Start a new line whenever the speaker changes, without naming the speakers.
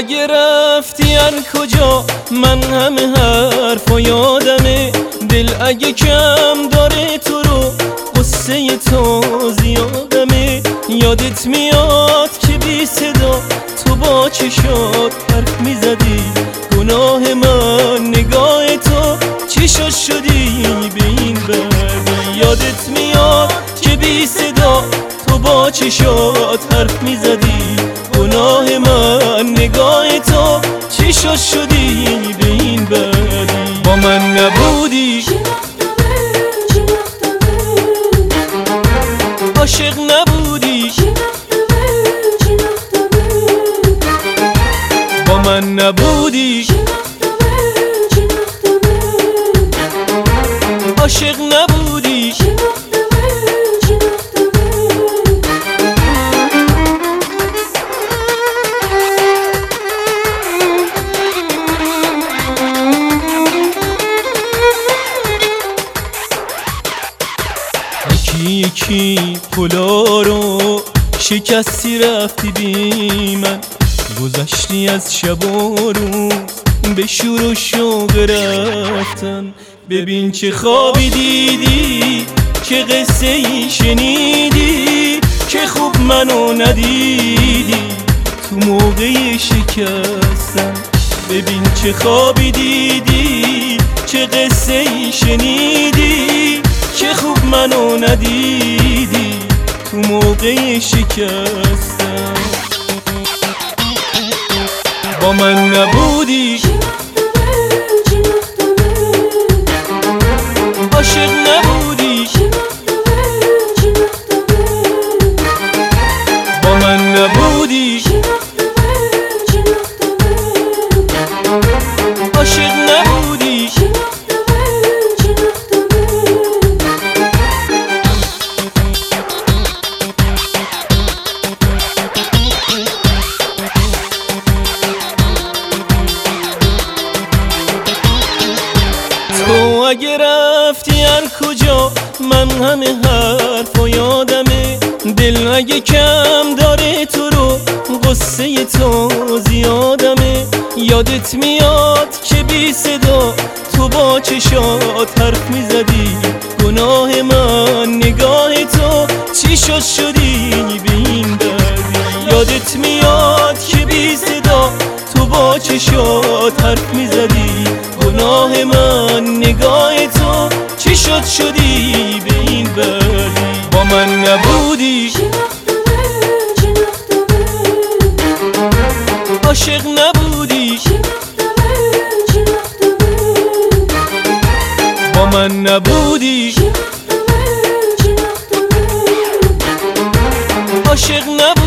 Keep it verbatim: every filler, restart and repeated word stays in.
اگه رفتی هر کجا من همه حرفا یادمه. دل اگه کم داره تو رو قصه تو زیادمه. یادت میاد که بی صدا تو با چشات حرف میزدی. گناه من نگاه تو چی شد شدی به این بردی. یادت میاد که بی صدا تو با چشات حرف میزدی. گناه من نگاه تو چی شد شدی به این بردی. با من نبودی عاشق نبودی. با من نبودی عاشق نبودی. یکی یکی پلا رو شکستی رفتی بی من. گذشتی از شب و روز به شور و شوق رفتن. ببین چه خوابی دیدی چه قصه ای شنیدی که خوب منو ندیدی تو موقع شکستن. ببین چه خوابی دیدی چه قصه ای شنیدی که خوب منو ندیدی تو موقع شکستن. با من نبودی عاشق نبودی. با من نبودی عاشق نبودی. تو اگه رفتی هر کجا من همه حرفا یادمه. دل اگه کم داره تو رو قصه تو زیادمه. یادت میاد که بی صدا تو با چشات حرف میزدی. گناه من نگاه تو چی شد شدی به این دردی. یادت میاد که بی صدا تو با چشات حرف میزدی. گناه من نگاه تو چی شد شدی به این بردی. با من نبودی عاشق نبودی. با من نبودی عاشق نبودی.